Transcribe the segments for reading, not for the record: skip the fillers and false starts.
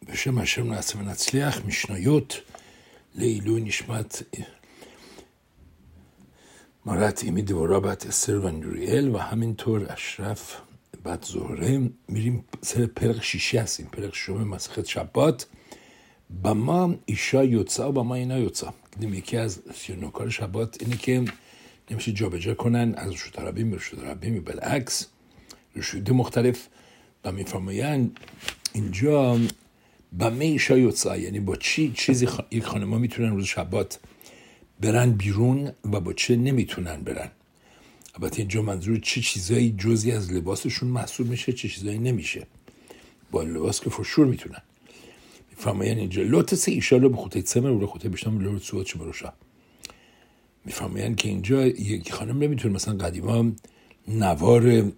בשם השם נעשה ונצליח, משניות לעילוי נשמת מרת אימי דבורה בת אסתר ונוריאל و همینطور اشرف בת زهره. میریم سر پرق 6 هستیم، پرق 6 مسخت شبات. با ما ایشا یوتسا و با ما اینا یوتسا. دیدیم یکی از نکات شبات اینه که نمیشه جا به جا کنن از رشد ربیم به رشد ربیم، بالعکس رشود مختلف. و میفرماین اینجا با ما ایشا یوتسا، یعنی با چیزی یک خانم‌ها میتونن روز شبات برن بیرون و با چه نمیتونن برن. البته اینجا منظور چه چیزایی جزئی از لباسشون محسوب میشه، چه چیزایی نمیشه. با لباس که فرشور میتونن. میفرماین اینجا لوتس ایشالا به خطه سمر و خطه بشتم لوت سوات چه بروشا. میفرماین که اینجا یک خانم نمیتونه مثلا قدیما نوار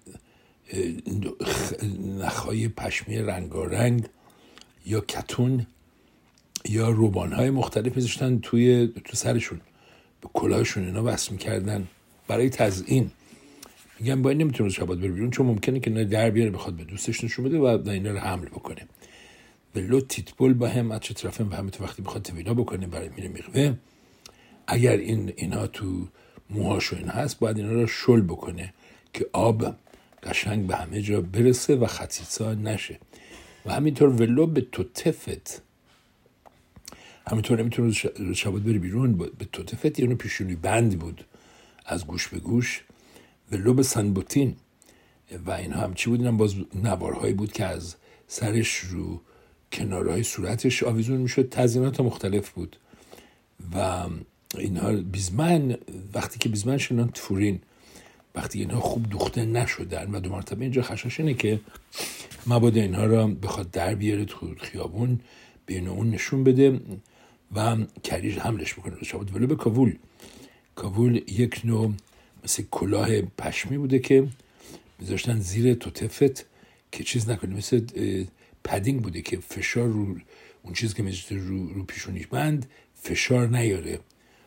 نخهای پشمی رنگارنگ یا کتون یا روبانهای مختلف میذاشتن تو سرشون، به کلاهشون اینا وصل میکردن برای تزیین. میگن باید نمیتونه شبات بره بیرون چون ممکنه که در بیاره بخواد به دوستش نشون بده و اینا رو حمل بکنه. ولو تیتبول با هم اچه طرفم و همه تو وقتی بخواد توینا بکنه برای میره میقوه، اگر اینها تو موهاش و این هست باید اینا رو شل بکنه که آب قشنگ به همه جا برسه و خطیسا نشه. و همینطور ولو به تو تفت، همینطور نمیتونه شبات بری بیرون به تو تفت، یعنی پیشونی بند بود از گوش به گوش. ولو به سنبوتین و اینها هم چی بود؟ اینم باز نوارهایی بود که از سرش رو کنارهای صورتش آویزون میشد، تزیینات مختلف بود. و اینها بیزمن، وقتی که بیزمن شنان تفورین، وقتی اینها خوب دوخته نشدن و دو مرتبه اینجا خشاش اینه که مبادا اینها را بخواد در بیاره تو خیابون بین اون نشون بده و کریش حملش بکنه. شبات ولو به کاوول یک نوع مثل کلاه پشمی بوده که میذاشتن زیر توتفت که چیز نکنه، مثل پدینگ بوده که فشار رو اون چیز که میذاشته رو پیشونیش بند فشار نیاره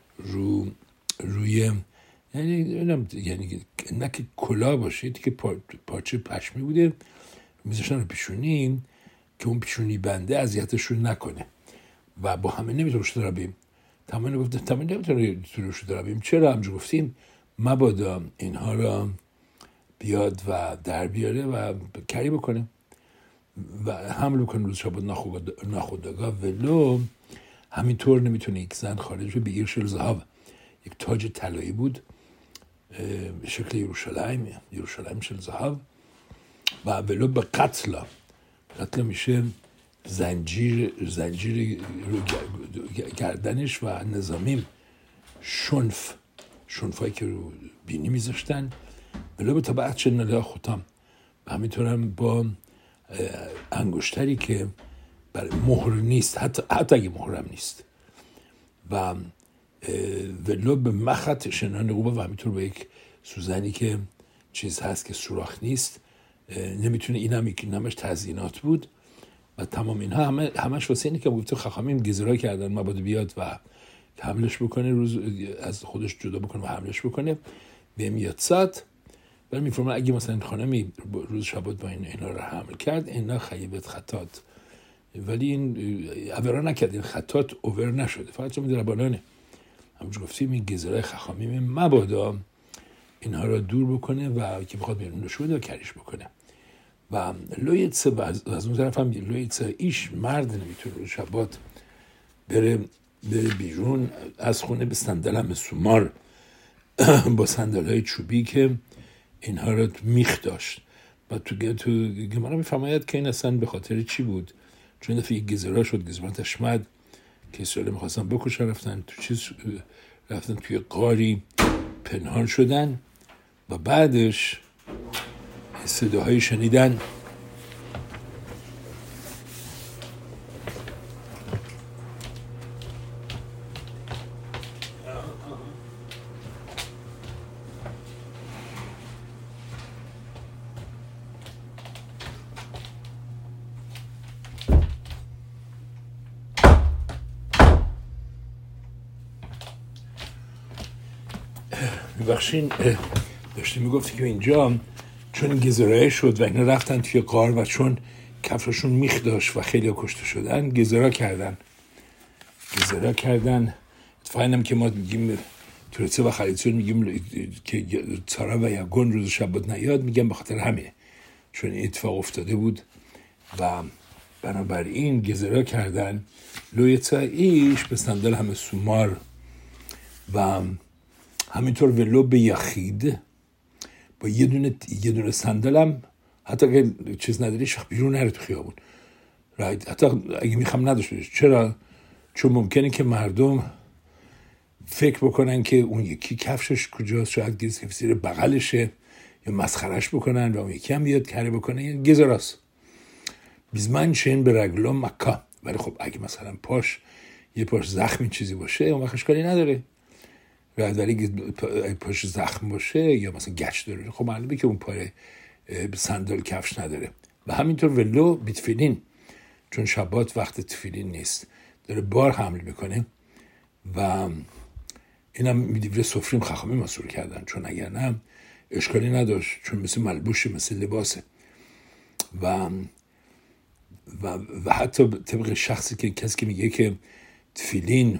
روی یعنی نه که کلاه باشه، که پارچه پشمی بوده میذاشتن رو پیشونی که اون پیشونی بنده اذیتشون نکنه. و با همه نمیتونه رشد ربیم تمام نمیتونه رشد ربیم. چرا همجور گفتیم؟ مبادا اینها را بیاد و در بیاره و کری بکنه و حمل بکنه روز شبات ناخودآگاه. ولو همینطور نمیتونه یک زن خارج به ایرشل زهاو، یک تاج طلایی بود به شکل یروشلایم شل زهاو. و ولو به قتل میشه زنجیر رو گردنش و نظامیم شنفایی که رو بینی میذاشتن. ولو به طبعت چه نله خوتام، و همینطور هم با انگشتری که برای مهر نیست، حتی اگه مهرم نیست. و ولو به مخط شنان قوبه، و همینطور با یک سوزنی که چیز هست که سوراخ نیست نمیتونه. این هم یکی نمش تزیینات بود. و تمام اینها همش واسه اینه که گفته خخامیم گزرا کردن مبادا بیاد و حملش بکنه، روز از خودش جدا بکنه و حملش بکنه به میاد ساعت. ولی میفرمان اگه مثلا خانمی روز شبات با اینا رو حمل کرد، اینا خیبت خطات، ولی این اوورا نکرد، این خطات اوور نشده، فقط چون در بالانه. همونجور گفتیم این گزرای خخامیم مبادا اینها رو دور بکنه و که بخواد بیرون نشون بده و کریش بکنه. و لویتسه از اون طرف هم لویتسه ایش مرد نمیتونه روز شبات بره بیرون از خونه به صندل سومار با صندل‌های چوبی که اینها رو میخ داشت. و تو گمارا میفرماید که این اصلا به خاطر چی بود؟ چون دفعه یک گزرا شد، گزران تشمد که اسرائیل میخواستن بکشن، رفتن توی غاری پنهان شدن و بعدش صداهایی شنیدن میبخشین داشتی میگفتی که اینجا چون گزرایه شد و اینا رفتن توی غار و چون کفششون میخ داشت و خیلی کشته شدن، گزارا کردن. اتفاقا هم که ما میگیم تورتسه و خلیتون میگیم که تارا و یگون روز شبات نیاد، میگم به خاطر همه، چون این اتفاق افتاده بود و بنابراین گزارا کردن. لویتا ایش به صندل همه سومار و همینطور ولو به یخید با یه دونه صندل هم، حتی اگه چیز نداری شخص بیرون نره تو خیابون، حتی اگه میخوام نداشته باشه. چرا؟ چون ممکنه که مردم فکر بکنن که اون یکی کفشش کجاست، شاید کفش زیر بغلشه، یا مسخرش بکنن و اون یکی هم بیاد کاری بکنه. یه گزاراست. بیزمن شین به رگلو مکا. ولی خب اگه مثلا یه پاش زخمی چیزی باشه اون وقت اشکالی نداره. ولی پاش زخم باشه یا مثلا گچ داره، خب معلومه که اون پای صندل کفش نداره. و همینطور ولو بیتفیلین، چون شبات وقت تفیلین نیست، داره بار حمل میکنه و اینم میدیوره سفریم خخامی مسئول کردن، چون اگر نه اشکالی نداشت، چون مثل ملبوشه، مثل لباسه. و حتی طبق شخصی که کسی که میگه که تفیلین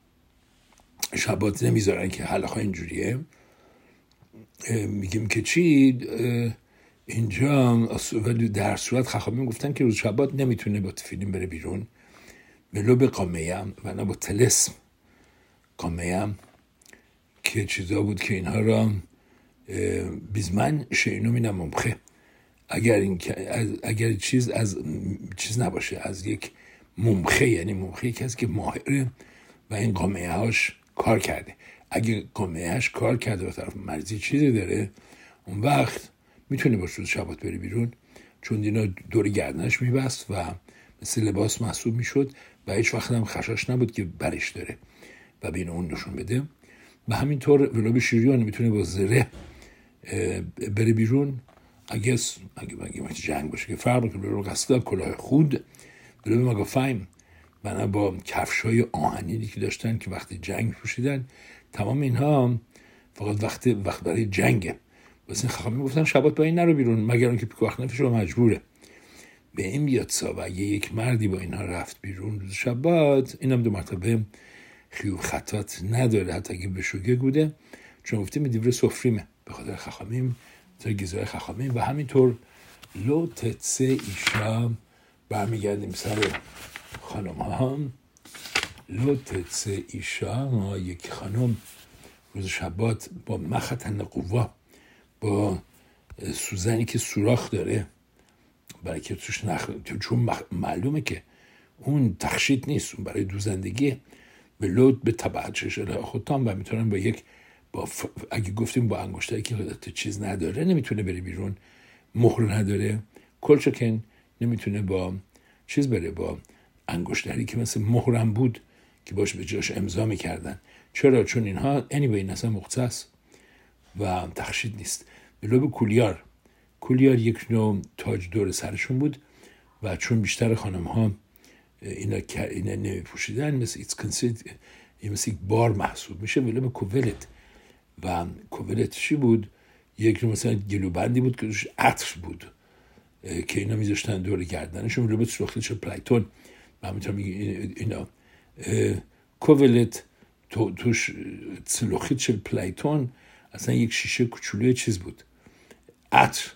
شبات نمیذارن که حلقه اینجوریه، میگیم که چی اینجا، ولی در صورت خخامی گفتن که روز شبات نمیتونه با تفیلین بره بیرون، ولو به قامه‌ام و نه با تلسم قامه‌ام، که چیزا بود که اینها را بیزمن شینو مینم ممخه، اگر چیز از چیز نباشه، از یک ممخه، یعنی ممخه کسی که ماهره و این قامه هاش کار کرده. اگه قامه هاش کار کرده و طرف مرزی چیزی داره، اون وقت میتونه با روز شبات بری بیرون، چون اینا دور گردنش میبست و مثل لباس محسوب میشد و هیچ وقت هم خشاش نبود که برش داره و بین اون نشون بده. و همینطور ولو شیریان میتونه با زره بره بیرون اگه جنگ باشه، که فرق میکنه ولو قصدا کلاه خود، ولو مگافایم و نه با کفشای آهنینی که داشتن که وقتی جنگ پوشیدن. تمام اینها فقط وقت برای جنگه. واسه خخامی گفتن شبات با این نرو بیرون مگر اون که پیکو وقت نفش رو مجبوره. به این بیاد سا و اگه یک مردی با اینها رفت بیرون روز شبات، اینم 2 مرتبه خیوب خطات نداره، حتی اگه به شوگه بوده، چون گفتیم دیوره سفریمه به خاطر خخامیم، تا گزای خخامیم. و همینطور لو تتسه ایشا، برمیگردیم سر خانم ها. لو تتسه ایشا، یک خانم روز شبات با مختن قوا، با سوزنی که سوراخ داره برای که توش چون معلومه که اون تخشیت نیست، اون برای دوزندگیه، به لود به تبعت شده خودتان و میتونن اگه گفتیم با انگشتری که چیز نداره نمیتونه بره بیرون، مهر نداره، کلچکن نمیتونه با چیز بره، با انگشتری که مثل مهرم بود که باش به جاش امضا میکردن. چرا؟ چون اینها anyway اصلا مختص و تخشید نیست. به لوب کولیار یک نوع تاج دور سرشون بود و چون بیشتر خانم ها اینا نمیپوشیدن، مثل یک بار محسوب میشه. ولی به کوولت، و کوولت چی بود؟ یک نوع مثلا گلوبندی بود که توش عطر بود که اینا میذاشتن دور گردنشون. ولی به سلوخیت شد پلایتون و همینطور میگه اینا کوولت توش سلوخیت شد پلایتون، اصلا یک شیشه کوچولوی چیز بود، عطر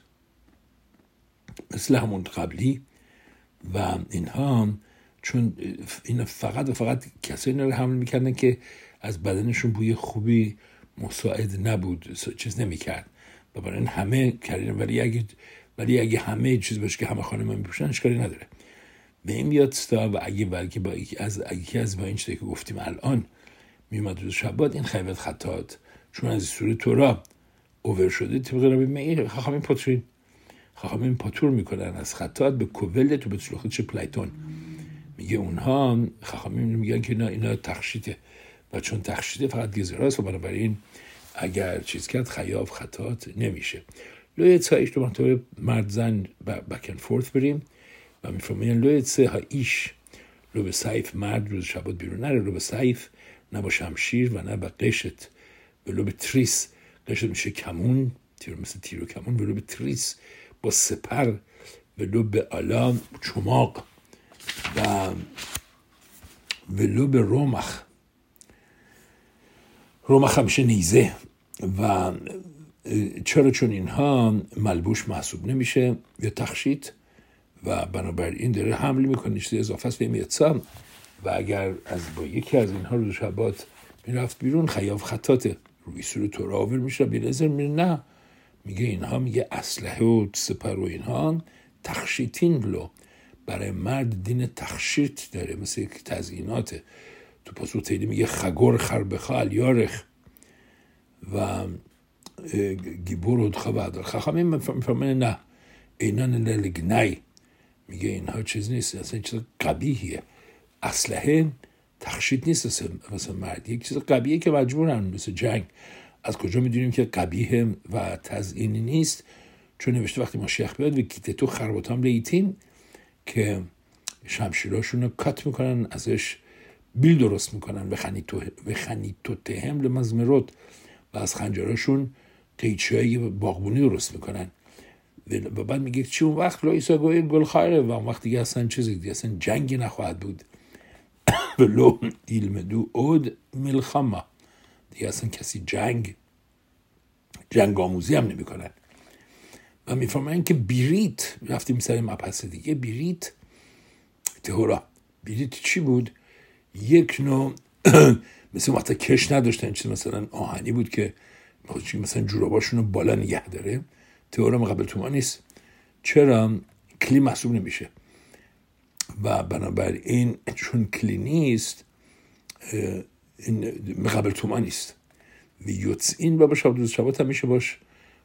مثل همون قبلی. و اینها چون اینا فقط کسایی اینا رو حمل میکردن که از بدنشون بوی خوبی مساعد نبود، چیز نمیکرد و برای این همه کردن. ولی اگه همه چیز باشه که همه خانم ها میپوشن اشکالی نداره. به این بیاد ستا و اگه بلکه با یکی از با این چیزی که گفتیم الان میومد روز شبات، این خیبت خطات چون از سوره تورا اوور شده، طبق ربی میگه خخامین پاتور میکنن از خطات به کوولت و به سلوخیت پلایتون. میگه اونها خخامین میگن که اینا تخشیته و چون تخشیته فقط گزراست و بنابراین اگر چیز کرد خیاب خطات نمیشه. لوی تسایش 2 مرتبه مرد زن بک اند فورث بریم و میفرماین لوی تسه ها ایش، لو به سیف، مرد روز شبات بیرون نره، لو به سیف نه با شمشیر و نه با قشت، لو به تریس، قشت میشه کمون، مثل تیر و کمون، لو به تریس با سپر لب علا چماق و لب رمخ همیشه نیزه. و چرا؟ چون اینها ملبوش محسوب نمیشه یا تخشیت و بنابراین داره حمل میکنه، چیز اضافه است به میتسام. و اگر از با یکی از اینها روز شبات میرفت بیرون خیاف خطاته، روی سور تراور میشه بینظر میره. نه، میگه اینها، میگه اسلحه و سپر و اینها تخشیتین لو، برای مرد دین تخشیت داره، مثل یک تزییناته. تو پاسو تیلی میگه خگور خربخال یارخ و گیبور و دخواه خواهمی میفرمه نه اینان للگنای، میگه اینها چیز نیست، اصلا چیز قبیحیه. اسلحه تخشیت نیست مثل مرد، یک چیز قبیحیه که مجبورن، مثل جنگ. از کجا میدونیم که قبیحه و تزیینی نیست؟ چون نوشته وقتی ماشیخ بیاد و کیته تو خرباتام لیتیم که شمشیراشون رو کات میکنن، ازش بیل درست میکنن و خنیتو تهم لمزمرود، و از خنجراشون قیچی باغبونی درست میکنن. و بعد میگه چی اون وقت لایسا گوی گل خیره، و اون وقت دیگه اصلا چیزی دیگه اصلا جنگی نخواهد بود. و لو ایلمدو اود ملخما، دیگه اصلا کسی جنگ آموزی هم نمی کنن. و میفهمن که بیریت، رفتیم سر مبحث دیگه، بیریت تهورا. بیریت چی بود؟ یک نوع مثل وقتا کش نداشتن، چیز مثلا آهنی بود که مثلا جوراباشون رو بالا نگه داره. تهورا قبل توما نیست. چرا؟ کلی محسوب نمیشه و بنابراین چون کلی نیست این قبل توما نیست. و یوتس این بابا شبات همیشه باش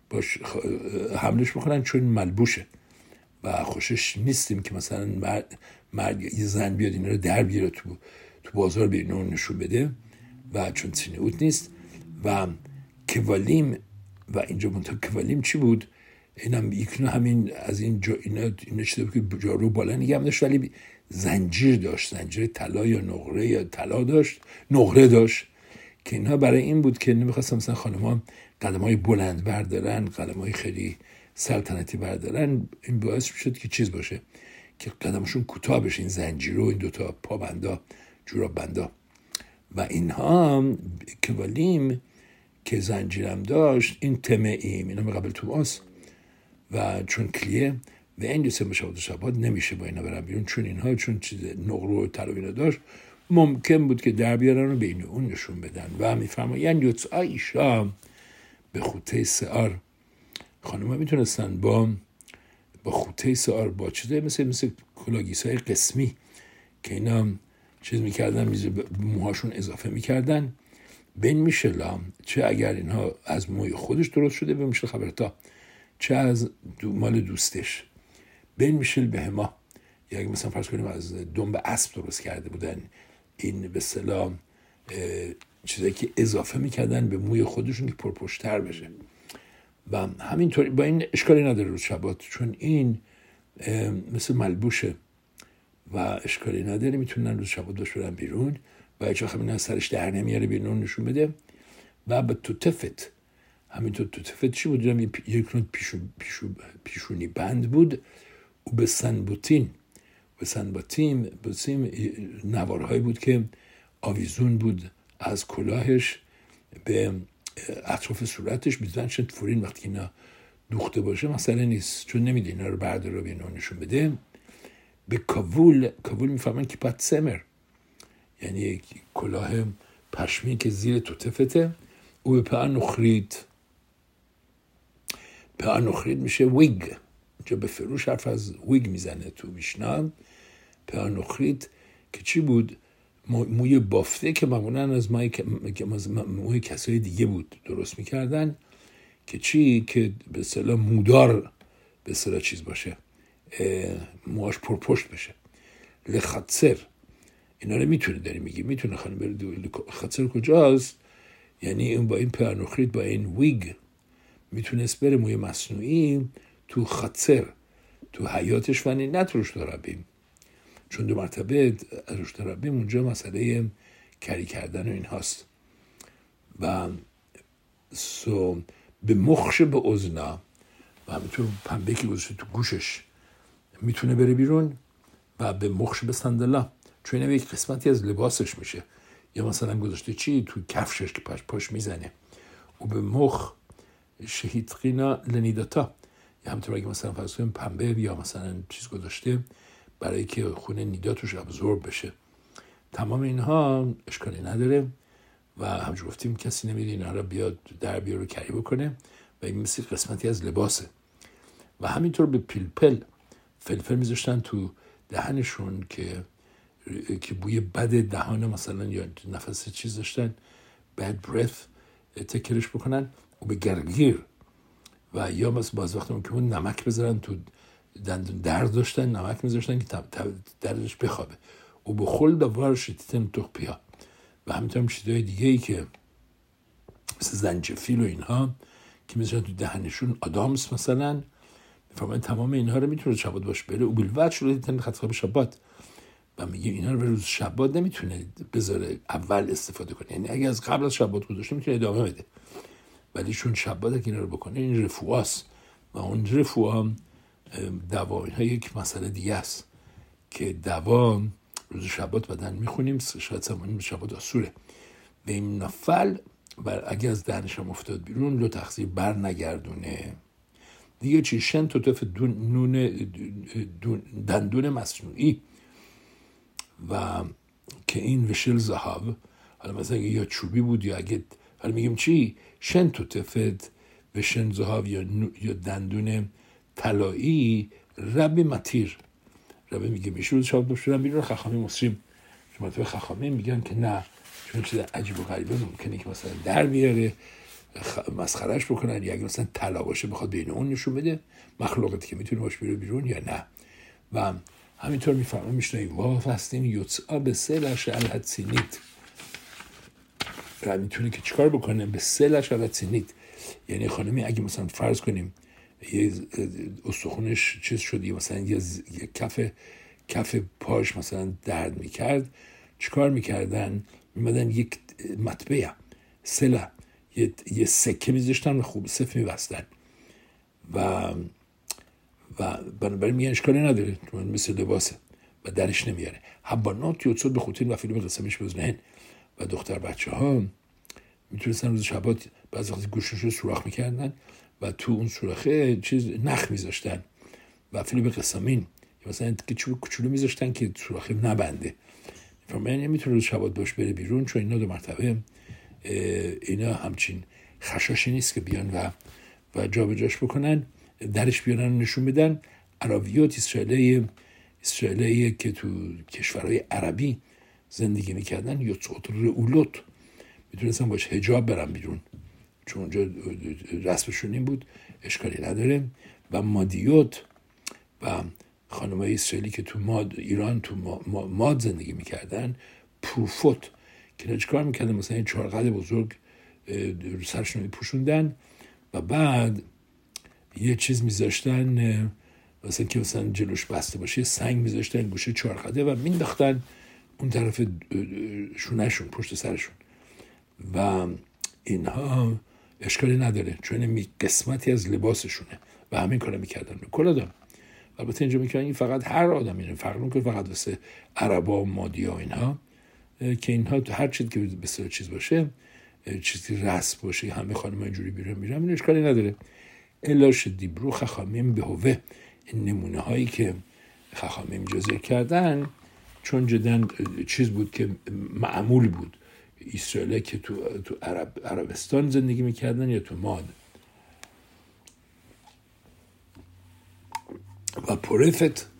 حملش میکنن چون ملبوشه و خوشش نیستیم که مثلا مرد یه زن بیاد اینا رو در بیاره تو بازار بیرون رو نشون بده، و چون سینئوت نیست. و کوالیم، و اینجا منطقه کوالیم چی بود؟ اینم یک نوع همین از این اینا چیزی بود که جارو بالا نگم داشت، ولی زنجیر داشت، زنجیر طلا یا نقره یا طلا داشت، نقره داشت، که اینها برای این بود که نمیخواستم مثلا خانم‌ها قدم‌های بلند بردارن، قدم‌های خیلی سلطنتی بردارن. این باعث شد که چیز باشه که قدمشون کوتاه بشه، این زنجیر و این دوتا پابندا، جوراب بندا. و اینها کوالیم که زنجیرم داشت، این تمئیم، اینا قبل توماس و چون کلیه و این دوسته مشاهد نمیشه با اینا برن بیرون، چون اینها چون چیز نقره و طلا اینا داشت ممکن بود که در بیارن و بین اون نشون بدن. و میفرمایند یوتس آیشا به خوته سعار، خانم‌ها میتونستن با خوته سعار، با چیزای مثل کلاگیسای قسمی که اینا چیز میکردن، موهاشون اضافه میکردن، بین میشلا، چه اگر اینها از موی خودش درست شده به میشل خبرتا، چه از مال دوستش، بین میشل به هما. یا اگه مثلا فرض کنیم از دنب اسب درست کرده بودن، این به اصطلاح چیزایی که اضافه میکردن به موی خودشون که پرپشتر بشه. و همینطوری با این اشکالی نداره روز شبات، چون این مثل ملبوشه و اشکالی نداره، میتونن روز شبات باش برن بیرون و هیچ وقت همین از سرش در نمیاره بیرون نشون بده. و به توتفت، همینطور توتفت چی بود؟ یک نوع پیشونی بند بود. و به سنبوتین نوارهایی بود که آویزون بود از کلاهش به اطراف صورتش، بیزن شد فورین وقتی اینا دوخته باشه مسئله نیست، چون نمیده اینا رو بردار رو بیرون نشون بده. به کاوول میفهمن که پت سمر، یعنی یک کلاه پشمی که زیر توتفته. او به پا نخرید میشه ویگ، اینجا به فروش حرف از ویگ میزنه تو میشنا. پا نخرید که چی بود؟ موی بافته که معمولا از موی کسای دیگه بود درست میکردن، که چی؟ که به اصطلاح مودار، به اصطلاح چیز باشه، موهاش پرپشت بشه. لخاتسر اینا رو میتونه داری میگی، میتونه خانم بره خاتسر کجاست؟ یعنی اون با این پرنخرید با این ویگ میتونست بره موی مصنوعی تو خاتسر، تو حیاتش، و نه تو رشد ربیم، چون 2 مرتبه رشد ربیم اونجا مسئله کری کردن و این هاست. و به مخش به ازنا، و همینطور پنبه که گذاشته تو گوشش میتونه بره بیرون و به مخش بسندلا، چون این یک قسمتی از لباسش میشه. یا مثلا گذاشته چی تو کفشش که پاش میزنه و به مخ شهیدقینا لنیداتا، یا همطور اگه مثلا فرض کنیم پنبه یا مثلا چیز گذاشته برای که خون نیدا توش ابزورب بشه. تمام اینها اشکالی نداره و همچون گفتیم کسی نمیده اینها رو بیاد در بیاره کری بکنه و این مثل قسمتی از لباسه. و همینطور به فلفل میذاشتن تو دهنشون که بوی بد دهان مثلا یا نفس چیز داشتن، bad breath، تکرش بکنن و به گرگیر. و یا مثلا باز وقت که اون نمک بذارن تو دندون درد داشتن، نمک میذاشتن که دردش بخوابه و به خلد وار شتیتن تخپیا. و همینطور هم چیزهای دیگه ای که مثل زنجفیل و اینها که میذاشتن تو دهنشون، آدامس مثلا، میفهمن تمام اینها رو میتونه شبات باش بره و بلوت شده دیدن خطاب شبات. و میگه اینا رو به روز شبات نمیتونه بذاره اول استفاده کنه، یعنی اگه از قبل از شبات گذاشته میتونه ادامه بده، ولی چون شبات اگه اینا رو بکنه این رفواست و اون رفوا دوا، اینها یک مسئله دیگه است که دوا روز شبات بدن میخونیم، شاید زمانی شبات آسوره به این نفل و اگه از دهنش هم افتاد بیرون لو تقصیر بر نگردونه دیگه. چی شن تو طرف دندون مصنوعی و که این وشل زهاب، حالا مثلا یا چوبی بود یا اگه حالا میگیم چی شن تو تفت وشن زهاب یا دندون طلایی رب متیر. رب میگه میشه روز شبات بشورن بیرون. خخامی مصریم شما تو خخامی میگن که نه، چون چیز عجیب و غریبه ممکنه که مثلا در بیاره مسخرهش بکنن، یا اگه مثلا طلا باشه بخواد بین اون نشون بده مخلوقاتی که میتونه باشه بره بیرون یا نه. و همینطور میفهمم میشنویم وافستین یوتسا به سلش الهتسینیت، و میتونه که چیکار بکنه به سلش الهتسینیت، یعنی خانمی اگه مثلا فرض کنیم یه استخونش چیز شد یا مثلا یه کف پاش مثلا درد میکرد، چیکار میکردن؟ میمدن یک مطبعه سله یه سکه میذاشتن و خوب صف میبستن و بنابراین میگن اشکالی نداره مثل لباسه و درش نمیاره. حبانات یوتسود به خوتین و فیلم قسمش بزنهن. و دختر بچه ها میتونستن روز شبات بعضی وقتی گوشش رو سوراخ میکردن و تو اون سوراخه چیز نخ میذاشتن و فیلم قسمین مثلا کوچولو میذاشتن که سوراخه نبنده. من نمیتونه روز شبات باش بره بیرون، چون اینا 2 مرتبه اینا همچین خشاشی نیست که بیان و جا به جاش بکنن، درش بیارن و نشون بدن. عربیات اسرائیلی که تو کشورهای عربی زندگی میکردن یا صوت رئولوت میتونستن باش حجاب برن بیرون، چون اونجا رسمشون این بود، اشکالی نداره. و مادیوت و خانمای اسرائیلی که تو ایران تو ماد زندگی میکردن، پروفوت که چیکار میکردن؟ مثلا این 4 قد بزرگ سرشون میپوشوندن و بعد یه چیز میذاشتن مثلا که مثلا جلوش بسته باشه، سنگ میذاشتن گوشه 4 قده و مینداختن اون طرف شونهشون پشت سرشون و اینها اشکالی نداره چون این قسمتی از لباسشونه و همین کارو میکردن به کل آدم. البته اینجا میگن این فقط هر آدمی اینو فرق نمیکنه، فقط واسه عربا و مادیا اینها که اینها هر چیزی که بسیار چیز باشه، چیزی رسم باشه، همه خانم‌ها اینجوری بیرون میرن، این اشکالی نداره. الاش دیبرو خخامیم به هوه، این نمونه هایی که خخامیم جزء کردن چون جدن چیز بود که معمول بود. اسرائیل که تو عربستان زندگی میکردن یا تو ماد و پرفت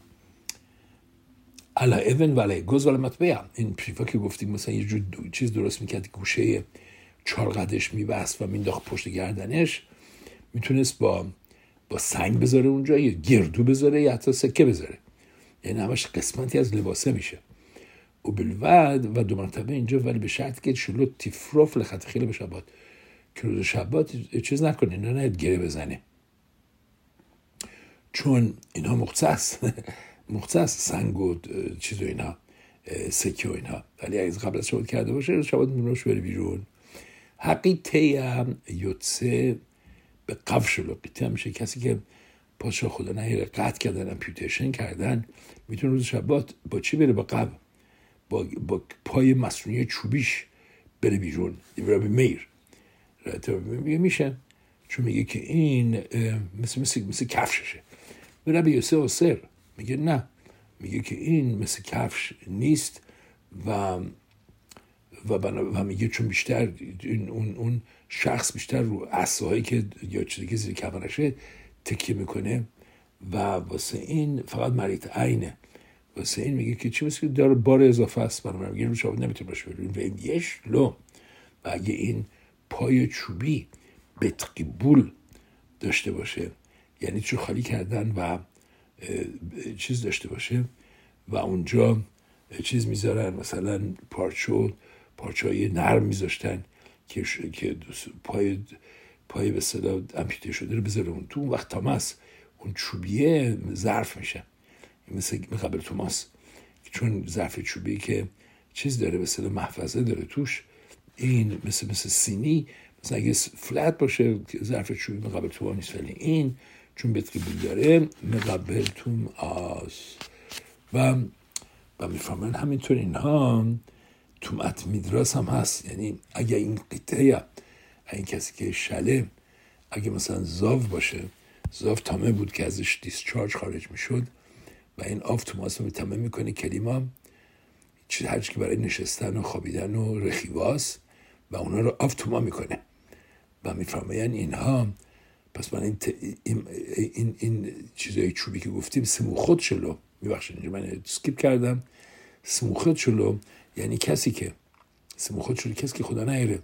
علا اون و علا گوز و علا مطبعه. این پریفا که گفتیم مثلا یه جور چیز درست میکرد، گوشه 4 قدش میبست و مینداخت پشت گردنش، میتونست با سنگ بذاره اونجا یا گردو بذاره یا حتی سکه بذاره، یعنی همش قسمتی از لباسه میشه. و بلود و 2 مرتبه اینجا، ولی به شرط که شلو تیفروف لخط خیلی به شبات، که روز شبات چیز نکنه، اینا نهید گره بزنه، چون اینها مختص سنگ و چیز و اینها سکه و اینها، ولی اگه قبل از شبات کرده باشه روز شبات میبروش بره بیرون. حقی تیم یوتسه به قفش لقیته میشه کسی که پادشاه خدا نهیره قطع کردن، امپیوتیشن کردن، میتونه روز شبات با چی بره؟ با قبل، با پای مصنوعی چوبیش بره بیرون. رابی میر میشه، چون میگه که این مثل کفششه. رابی یوسف اوسر میگه نه، میگه که این مثل کفش نیست و میگه چون بیشتر اون شخص بیشتر رو عصاهایی که یا چیزی که زیر کمرشه تکیه میکنه و واسه این فقط مریت عینه. واسه این میگه که چی مثل داره بار اضافه است، برای میگه رو شاید نمیتونه باشه و یش لو. و اگه این پای چوبی بتقیبول داشته باشه، یعنی چون خالی کردن و چیز داشته باشه و اونجا چیز میذارن، مثلا پارچه‌های نرم میذاشتن که پای به صدا امپیوته شده رو بذاره اون تو، اون وقت تاماس اون چوبیه ظرف میشه، مثل قبل توماس، چون ظرف چوبی که چیز داره به صدا محفظه داره توش، این مثل سینی، مثلا اگه فلت باشه ظرف چوبی مقابل توماس نیست، ولی این چون بتقیبول داره مقابل توماس و میفهمن. همینطور اینها تومت میدراس هم هست، یعنی اگه این قطعه این کسی که شله اگه مثلا زاو باشه، زاو تامه بود که ازش دیسچارج خارج میشد و این آف توماس رو تامه میکنه کلیما هرچی که برای نشستن و خوابیدن و رخیواس و اونا رو آف توما میکنه و میفهمن اینها. پس من این چیزای چوبی که گفتیم سموخود شلو، میبخشید من سکیپ کردم، سموخود شلو یعنی کسی که سموخود شلو کسی که خدا نهیره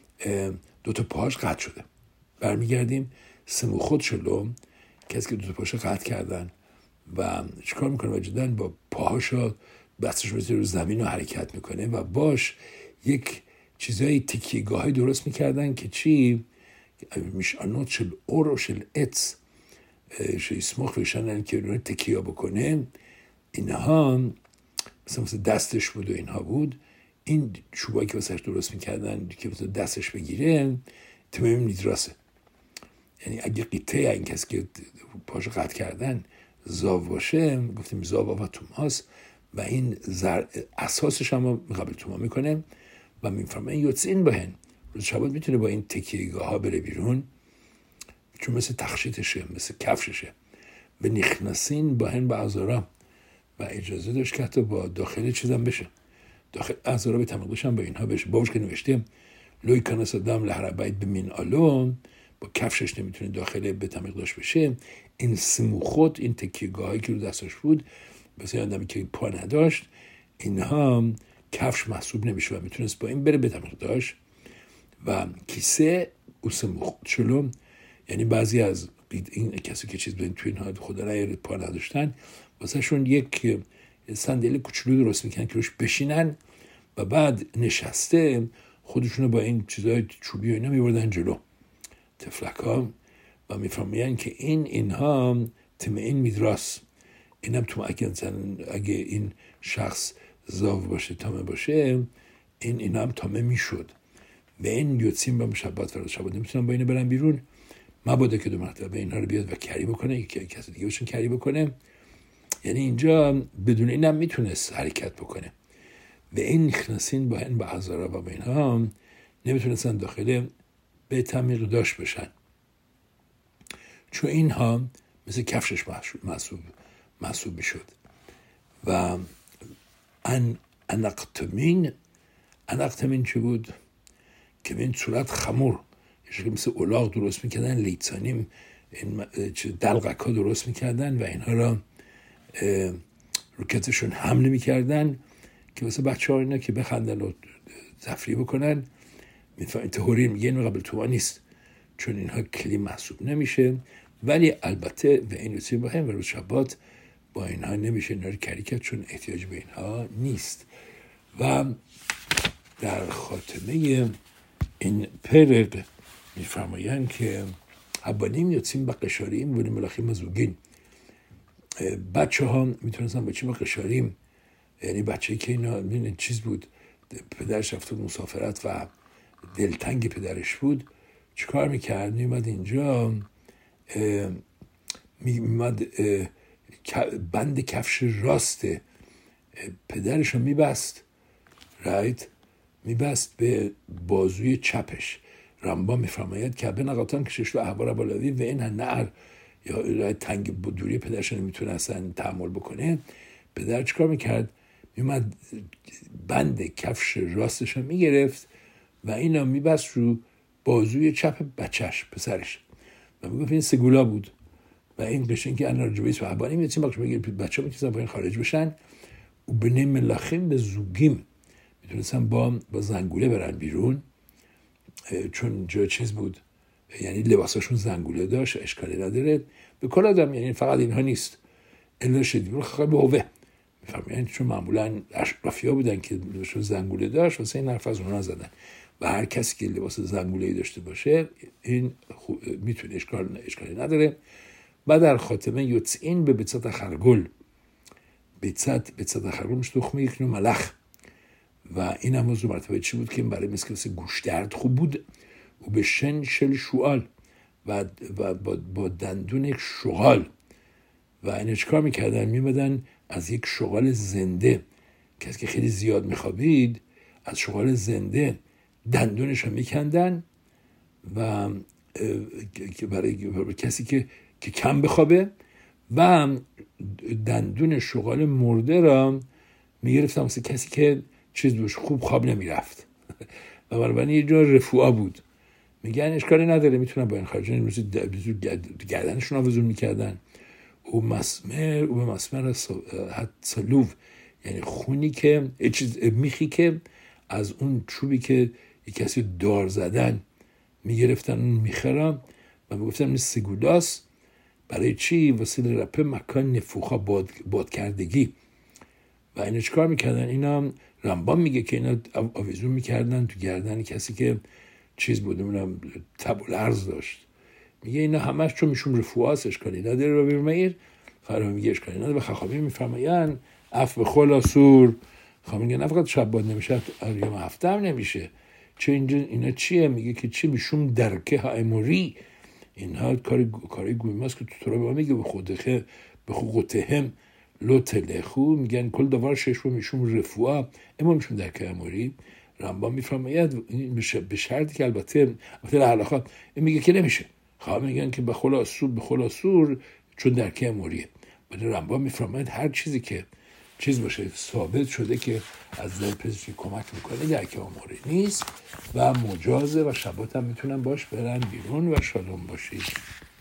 دوتا پاهاش قطع شده. برمیگردیم سموخود شلو کسی که دوتا پاهاش قطع کردن و چیکار میکنه؟ وجدن با پاهاشا بستش رو زمین رو حرکت میکنه و باش یک چیزای تکیه‌گاهی درست میکردن که چی؟ میشانوت شل اور و شل اتس شیسمخ ویشنن که رو تکیه بکنه. اینها مثلا دستش بود و اینها بود، این چوبایی که واسش درست میکردن که مثلا دستش بگیره تمام نیدراسه. یعنی اگه قطعه این کسی که پاشو قطع کردن زاو باشه، گفتیم زاو و توماس و این اساسش هم قبل توما میکنه و میفهمه یوتسین بهن روز شبات میتونه با این تکیه‌گاه ها بره بیرون، چون مثل تخشیتشه، مثل کفششه. به نخنسین بهن به ازارا و اجازه داشت که حتی با داخل چیزم بشه، داخل ازارا به تمقدش هم با اینها بشه. باوش که نوشته لوی کانس دام لحربایت به من آلون، با کفشش نمیتونه داخل به تمقدش بشه. این سموخوت، این تکیه‌گاه هایی که رو دستش بود مثل آدمی که پا نداشت، اینها کفش محسوب نمیشه و میتونست با این بره به تمقدش. و کیسه او سموخوت شلو یعنی بعضی از این کسی که چیز توی اینها خدا نهیره پا نداشتن، واسه شون یک صندلی کوچولو درست میکنن که روش بشینن و بعد نشسته خودشونو با این چیزای چوبی و اینا میبردن جلو تفلکا و میفهمین که اینها تمعین میدراس. اینم تو اگه این شخص زاو باشه، تامه باشه، این هم تامه میشد و این یوتسیم با شبات و شبات نمیتونن با اینو برن بیرون، مبادا که دو مرتبه اینها رو بیاد و کری بکنه، یکی کسی دیگه بهشون کری بکنه. یعنی اینجا بدون اینم میتونست حرکت بکنه و این نخنسین با این به هزارا و با اینها نمیتونستن داخل به تعمیق داشت بشن، چون اینها مثل کفشش محسوب میشد. و انقتمین چه بود؟ که به این صورت خمور یه مثل اولاغ درست میکردن، لیتسانیم دلقک ها درست میکردن و اینها را روکتشون حمله میکردن که واسه بچه ها اینا که بخندن و تفریح بکنن. میفهمین تهوری میگه این قبل توما نیست چون اینها کلی محسوب نمیشه، ولی البته و این روزی با هم و روز شبات با اینها نمیشه اینا رو کری کرد چون احتیاج به اینها نیست. و در خاتمه این پرق میفرمایند که حبانیم یوتسیم با قشاریم ونی ملاخیم زوگین. بچه ها میتونستن بچه با قشاریم، یعنی بچه که اینا چیز بود، پدرش رفته مسافرت و دلتنگ پدرش بود، چیکار میکرد؟ میومد اینجا میمد بند کفش راست پدرش رو میبست، میبست به بازوی چپش. رمبا میفرماید که ابن قطان کشش و احبار بالاوی و این نعر یا تنگ دوری پدرش نمیتونه اصلا تحمل بکنه. پدر چیکار میکرد؟ میومد بند کفش راستش رو میگرفت و اینا میبست رو بازوی چپ بچهش، پسرش، و میگفت این سگولا بود و این قشنگ که انا رجبه صحابانی میتونیم باشه بگیر بچه ها میتونستن با این خارج بشن و بنه ملاخیم به زوگیم میتونستن با زنگوله برن بیرون، چون جا چیز بود، یعنی لباساشون زنگوله داشت، اشکالی نداره. به کل آدم یعنی فقط اینها نیست، الا شدی برو خیلی به هوه میفهمین، چون معمولا اشرافیا بودن که لباسشون زنگوله داشت واسه این حرف از اونها زدن و هر کسی که لباس زنگوله‌ای داشته باشه این میتونه، اشکالی نداره. و در خاتمه یوتسین به بیצת خرگل، بیצת خرگل میشه تخمه یک نوع ملخ و این هم از مرتبه چی بود که برای مثل گوشترد خوب بود و به شن شل شوال و با دندون یک شغال و این چکار میکردن؟ میمدن از یک شغال زنده، کسی که خیلی زیاد میخوابید از شغال زنده دندونش رو میکندن و برای کسی که کم بخوابه و دندون شغال مرده را میگرفتن واسه کسی که چیز دوش خوب خواب نمیرفت و برای یه جور رفوعا بود. میگن اشکالی نداره میتونن با این خارجان امروز گردنشون آویزون میکردن و مسمر حد سلوو، یعنی خونی که میخی که از اون چوبی که یک کسی دار زدن میگرفتن اون میخرم و میگفتن این سگوداس برای چی؟ وسیله رپه مکان نفوخا باد کردگی و اینا چکار میکردن؟ اینا رمبان میگه که اینا آویزون میکردن تو گردن کسی که چیز بود، نمیدونم تب و لرز داشت. میگه اینا همش چون میشون رفوعاست اشکالی نداره. رو بیرمیر فرام میگه اشکالی نداره. و خخابی میفرماین اف به خلاصور خواهم میگه نه فقط شب باد نمیشه، یوم هفته هم نمیشه. چه اینجا اینا چیه؟ میگه که چی میشون درکه ها اموری، اینها کاری گویماست که تو رو میگه به خودتهم لوتلخو، میگن کل دوار شش رو میشون رفوعا اما میشون درکه اموری. رمبان میفرماید به شرطی که البته لحلاخات این میگه که نمیشه، خواهم میگن که به خلاصور چون درکه اموریه. ولی رمبان میفرماید هر چیزی که چیز باشه ثابت شده که از نظر پزشکی کمک میکنه درکه اموری نیست و مجازه و شبات هم میتونن باش برن بیرون و شالوم باشید.